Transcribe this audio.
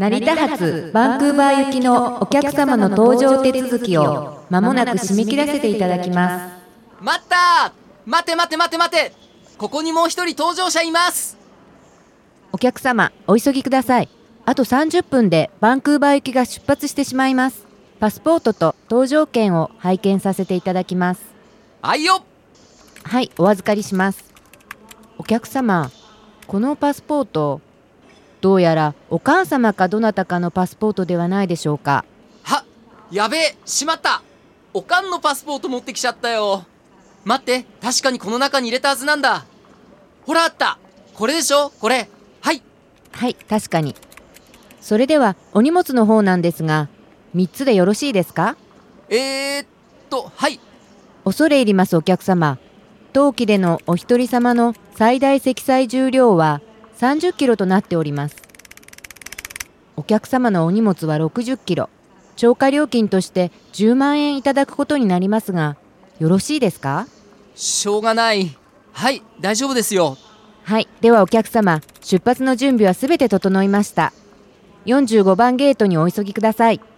成田発バンクーバー行きのお客様の搭乗手続きをまもなく締め切らせていただきます。 待ったー、待て、ここにもう一人搭乗者います。 お客様、お急ぎください。あと30分でバンクーバー行きが出発してしまいます。パスポートと搭乗券を拝見させていただきます。 はいよ。 はい、お預かりします。お客様、このパスポート、どうやらお母様かどなたかのパスポートではないでしょうか。 やべえ、しまった。おかんのパスポート持ってきちゃったよ。待って、確かにこの中に入れたはずなんだ。ほらあった。これでしょ、これ。はい、 確かに。それではお荷物の方なんですが、3つでよろしいですか。 はい。 恐れ入りますお客様。当機でのお一人様の最大積載重量は30キロとなっております。お客様のお荷物は60キロ。超過料金として10万円いただくことになりますが、よろしいですか。 しょうがない。はい、大丈夫ですよ。 はい、ではお客様、出発の準備はすべて整いました。45番ゲートにお急ぎください。